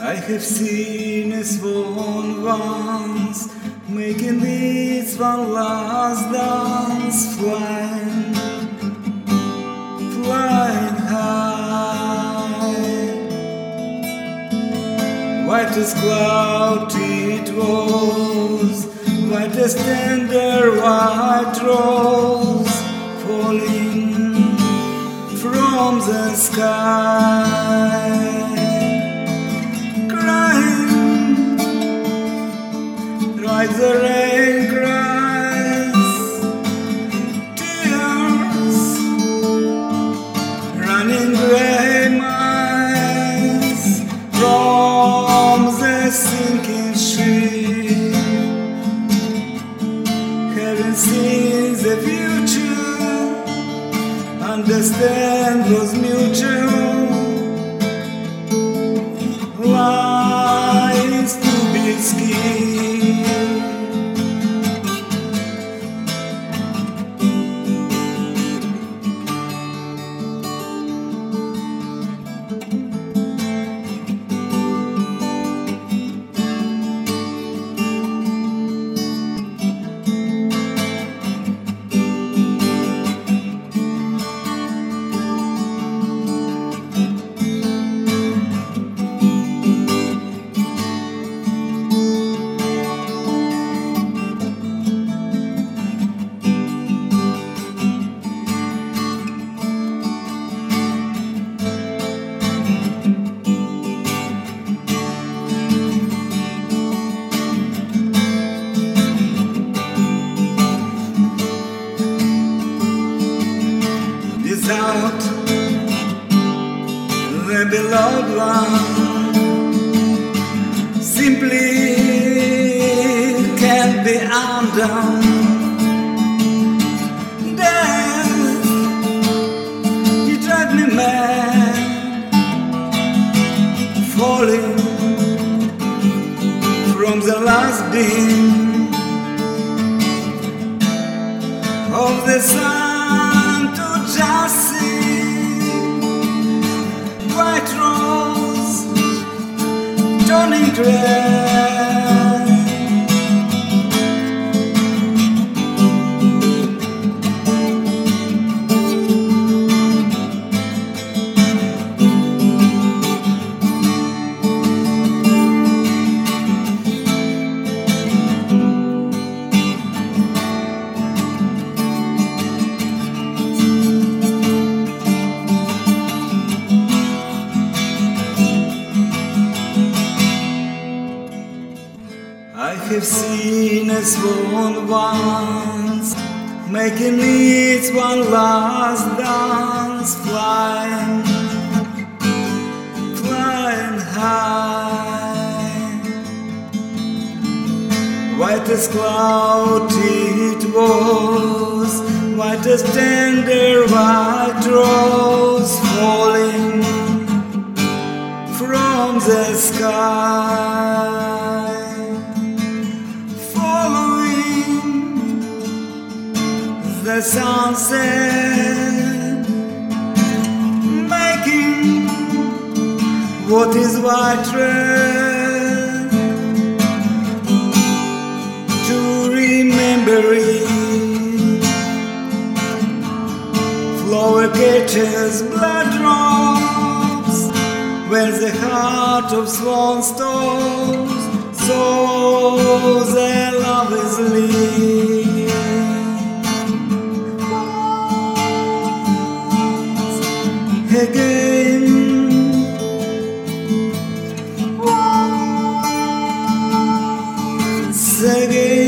I have seen a swan once, making this one last dance, flying, flying high. White as cloud it was, white as tender white rose, falling from the sky. Like the rain cries, tears running grey miles from the sinking ship. Having seen the future, understand was mutual. Lies to be skipped. Without the beloved one, simply can't be undone. Death, you drive me mad, falling from the last beam of the sun. Just see white rose turning gray. I have seen a swan once, making its one last dance, flying, flying high. White as cloud it was, white as tender white rose, falling from the sky. The sunset, making what is white red, to remember it. Flower catches blood drops when the heart of swan stops, so their love is lit. Again, once again.